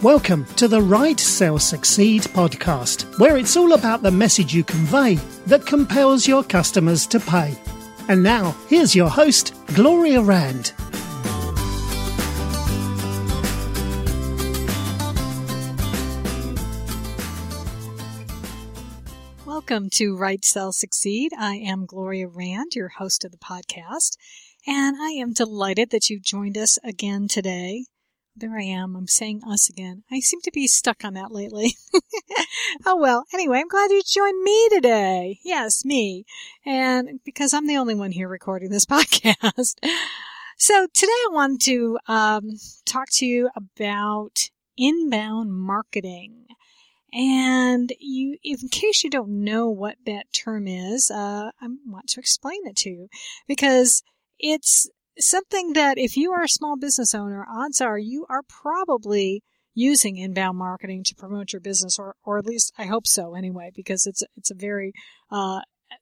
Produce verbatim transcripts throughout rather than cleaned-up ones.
Welcome to the Write, Sell, Succeed podcast, where it's all about the message you convey that compels your customers to pay. And now, here's your host, Gloria Rand. Welcome to Write, Sell, Succeed. I am Gloria Rand, your host of the podcast, and I am delighted that you've joined us again today. There I am. I'm saying us again. I seem to be stuck on that lately. Oh, well, anyway, I'm glad you joined me today. Yes, me. And because I'm the only one here recording this podcast. So today I wanted to um, talk to you about inbound marketing. And you, in case you don't know what that term is, uh, I want to explain it to you because it's something that if you are a small business owner, odds are you are probably using inbound marketing to promote your business, or, or at least I hope so anyway, because it's, it's a very, uh,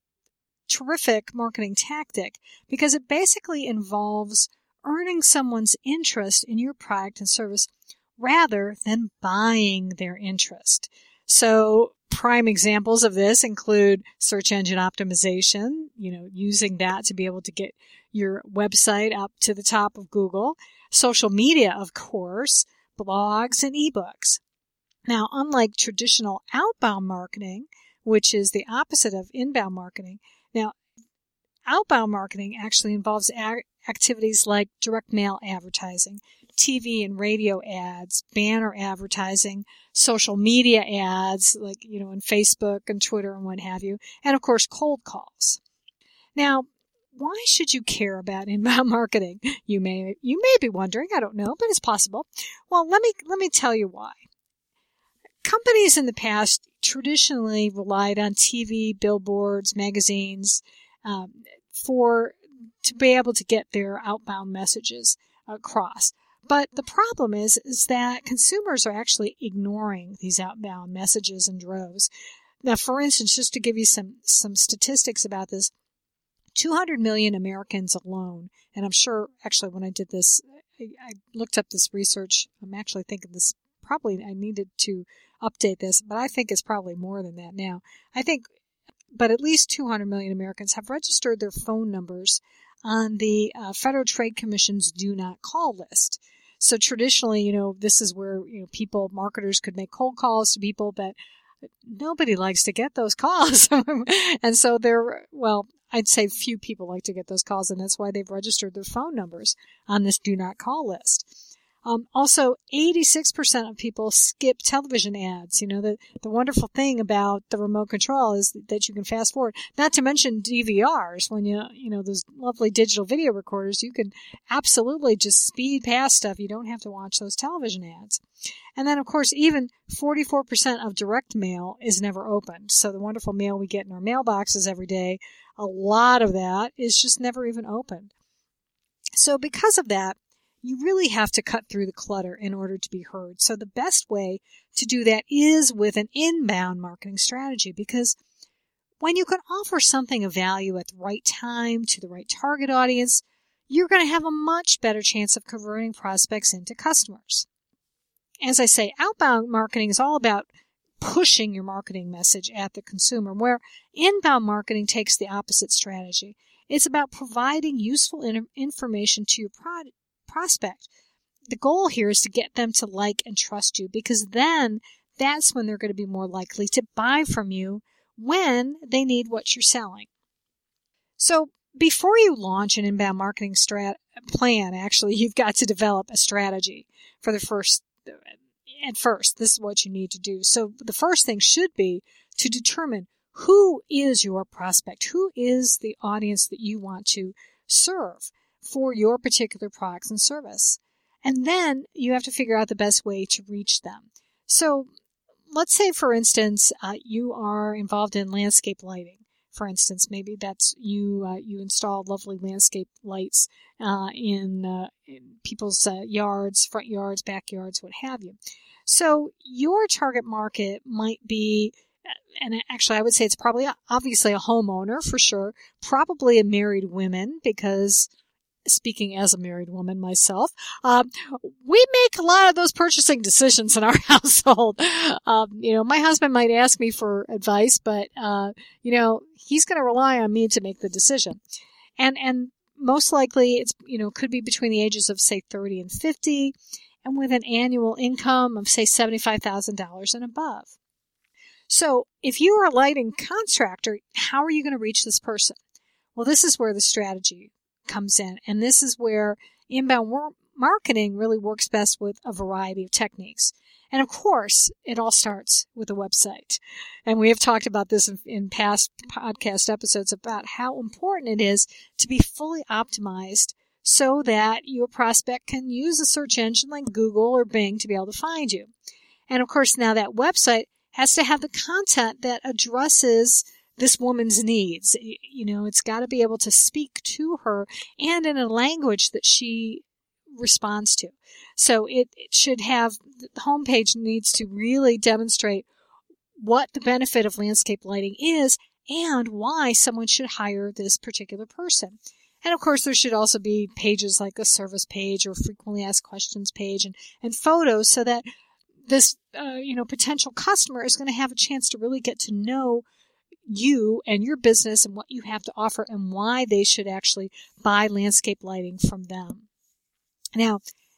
terrific marketing tactic because it basically involves earning someone's interest in your product and service rather than buying their interest. So prime examples of this include search engine optimization, you know, using that to be able to get your website up to the top of Google, social media, of course, blogs, and ebooks. Now, unlike traditional outbound marketing, which is the opposite of inbound marketing, now, outbound marketing actually involves ag- activities like direct mail advertising, T V and radio ads, banner advertising, social media ads like, you know, on Facebook and Twitter and what have you, and of course, cold calls. Now, why should you care about inbound marketing? You may, you may be wondering. I don't know, but it's possible. Well, let me, let me tell you why. Companies in the past traditionally relied on T V, billboards, magazines, um, for, to be able to get their outbound messages across. But the problem is, is that consumers are actually ignoring these outbound messages in droves. Now, for instance, just to give you some, some statistics about this, two hundred million Americans alone, and I'm sure actually when I did this, I, I looked up this research. I'm actually thinking this probably I needed to update this, but I think it's probably more than that now. I think, but at least two hundred million Americans have registered their phone numbers on the uh, Federal Trade Commission's Do Not Call list. So traditionally, you know, this is where, you know, people, marketers could make cold calls to people, but nobody likes to get those calls. And so they're, well, I'd say few people like to get those calls, and that's why they've registered their phone numbers on this Do Not Call list. Um, also, eighty-six percent of people skip television ads. You know, the, the wonderful thing about the remote control is that you can fast forward. Not to mention D V Rs. When you, you know, those lovely digital video recorders, you can absolutely just speed past stuff. You don't have to watch those television ads. And then, of course, even forty-four percent of direct mail is never opened. So the wonderful mail we get in our mailboxes every day, a lot of that is just never even opened. So because of that, you really have to cut through the clutter in order to be heard. So the best way to do that is with an inbound marketing strategy, because when you can offer something of value at the right time to the right target audience, you're going to have a much better chance of converting prospects into customers. As I say, outbound marketing is all about pushing your marketing message at the consumer, where inbound marketing takes the opposite strategy. It's about providing useful in- information to your product. prospect. The goal here is to get them to like and trust you, because then that's when they're going to be more likely to buy from you when they need what you're selling. So before you launch an inbound marketing strat plan, actually, you've got to develop a strategy for the first, at first, this is what you need to do. So the first thing should be to determine who is your prospect, who is the audience that you want to serve for your particular products and service. And then you have to figure out the best way to reach them. So let's say, for instance, uh, you are involved in landscape lighting. For instance, maybe that's you, uh, you install lovely landscape lights uh, in, uh, in people's uh, yards, front yards, backyards, what have you. So your target market might be, and actually I would say it's probably obviously a homeowner for sure, probably a married women, because speaking as a married woman myself, um, we make a lot of those purchasing decisions in our household. Um, you know, my husband might ask me for advice, but, uh, you know, he's going to rely on me to make the decision. And, and most likely it's, you know, could be between the ages of, say, thirty and fifty, and with an annual income of, say, seventy-five thousand dollars and above. So if you are a lighting contractor, how are you going to reach this person? Well, this is where the strategy comes in. And this is where inbound wor- marketing really works best with a variety of techniques. And of course, it all starts with a website. And we have talked about this in, in past podcast episodes about how important it is to be fully optimized so that your prospect can use a search engine like Google or Bing to be able to find you. And of course, now that website has to have the content that addresses this woman's needs. You know, it's got to be able to speak to her and in a language that she responds to. So it, it should have, the homepage needs to really demonstrate what the benefit of landscape lighting is and why someone should hire this particular person. And of course, there should also be pages like a service page or frequently asked questions page and, and photos so that this, uh, you know, potential customer is going to have a chance to really get to know you and your business and what you have to offer and why they should actually buy landscape lighting from them. Now,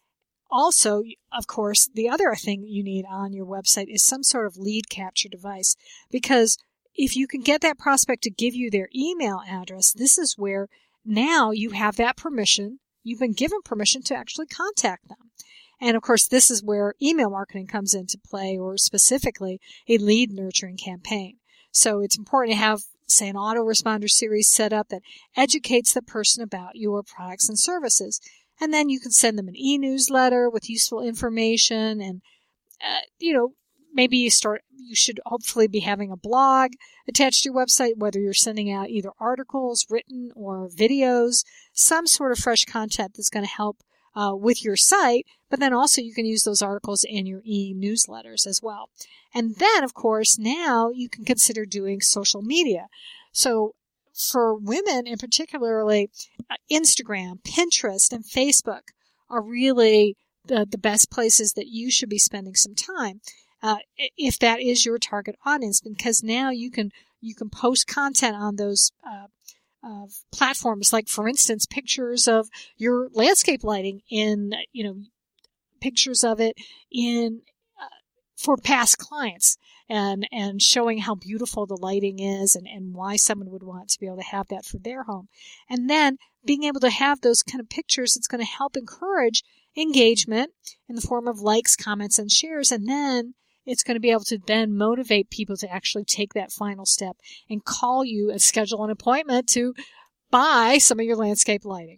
also, of course, the other thing you need on your website is some sort of lead capture device, because if you can get that prospect to give you their email address, this is where now you have that permission. You've been given permission to actually contact them. And of course, this is where email marketing comes into play, or specifically a lead nurturing campaign. So it's important to have, say, an autoresponder series set up that educates the person about your products and services. And then you can send them an e-newsletter with useful information. And, uh, you know, maybe you start, you should hopefully be having a blog attached to your website, whether you're sending out either articles, written, or videos, some sort of fresh content that's going to help Uh, with your site, but then also you can use those articles in your e-newsletters as well. And then, of course, now you can consider doing social media. So for women in particularly, uh, Instagram, Pinterest, and Facebook are really the, the best places that you should be spending some time, uh, if that is your target audience, because now you can, you can post content on those, uh, of platforms, like, for instance, pictures of your landscape lighting in, you know, pictures of it in, uh, for past clients and, and showing how beautiful the lighting is and, and why someone would want to be able to have that for their home. And then being able to have those kind of pictures, it's going to help encourage engagement in the form of likes, comments, and shares. And then it's going to be able to then motivate people to actually take that final step and call you and schedule an appointment to buy some of your landscape lighting.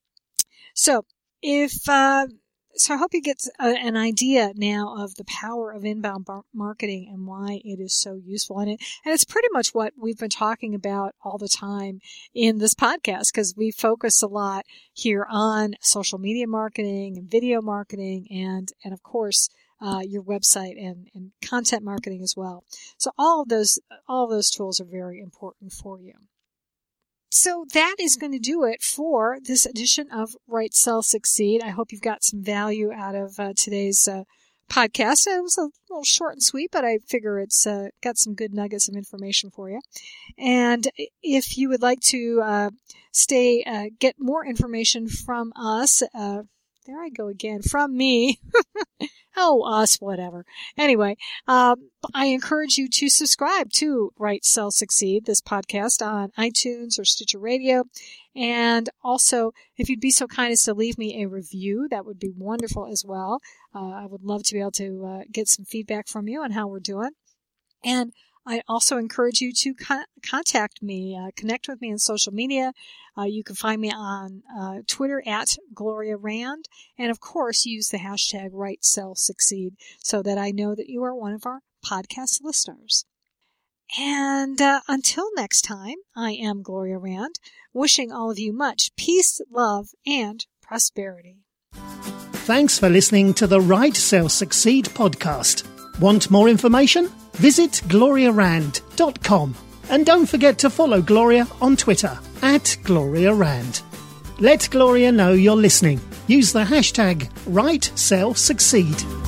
So if, uh, so I hope you get a, an idea now of the power of inbound bar- marketing and why it is so useful. And it, and it's pretty much what we've been talking about all the time in this podcast, because we focus a lot here on social media marketing and video marketing and, and of course, Uh, your website and, and content marketing as well. So all of those, all of those tools are very important for you. So that is going to do it for this edition of Write, Sell, Succeed. I hope you've got some value out of uh, today's uh, podcast. It was a little short and sweet, but I figure it's uh, got some good nuggets of information for you. And if you would like to uh, stay, uh, get more information from us, uh, there I go again, from me. Oh, us, whatever. Anyway, um, I encourage you to subscribe to Write, Sell, Succeed, this podcast on iTunes or Stitcher Radio. And also, if you'd be so kind as to leave me a review, that would be wonderful as well. Uh, I would love to be able to uh, get some feedback from you on how we're doing. And I also encourage you to con- contact me, uh, connect with me on social media. Uh, you can find me on uh, Twitter at Gloria Rand. And of course, use the hashtag Write, Sell, Succeed so that I know that you are one of our podcast listeners. And uh, until next time, I am Gloria Rand, wishing all of you much peace, love, and prosperity. Thanks for listening to the Write, Sell, Succeed podcast. Want more information? Visit gloria rand dot com. And don't forget to follow Gloria on Twitter at Gloria Rand. Let Gloria know you're listening. Use the hashtag WriteSellSucceed.